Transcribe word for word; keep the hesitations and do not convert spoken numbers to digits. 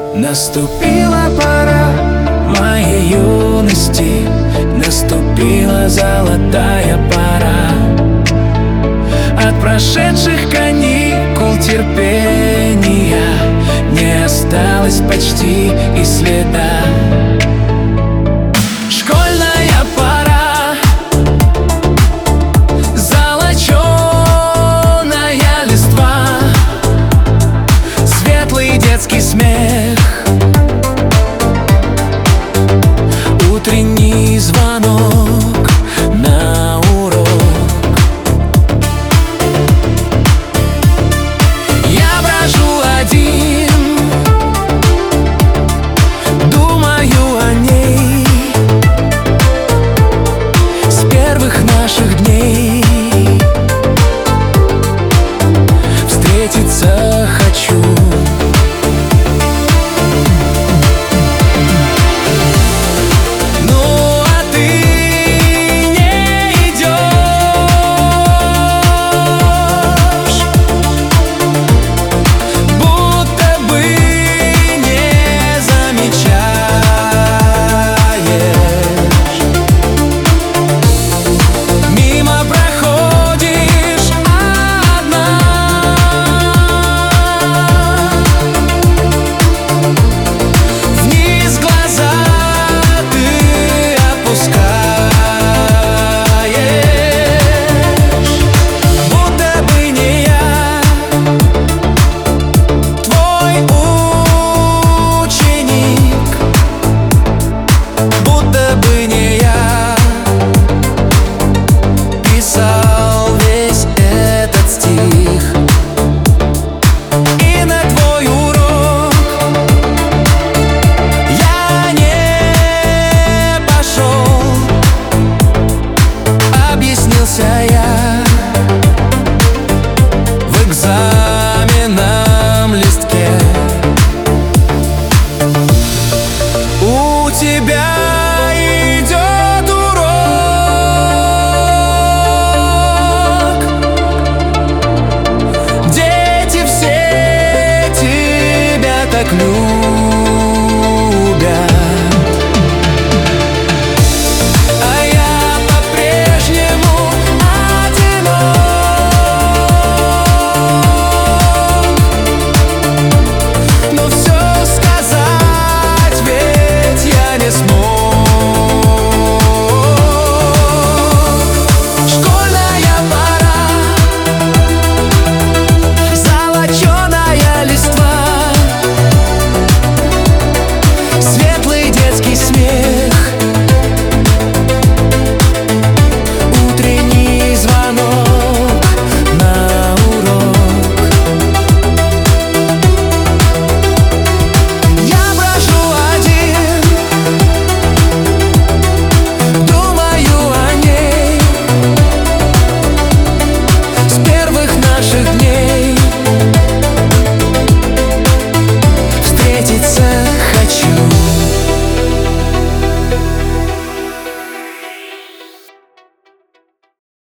Наступила пора моей юности, наступила золотая пора. От прошедших каникул терпения не осталось почти и следа. Школьная пора, золоченая листва, светлый детский смех, утренний звонок на урок. Я брожу один, думаю о ней, с первых наших дней. Встретиться хочу. Я в экзаменном листке. У тебя идет урок, дети все тебя так любят.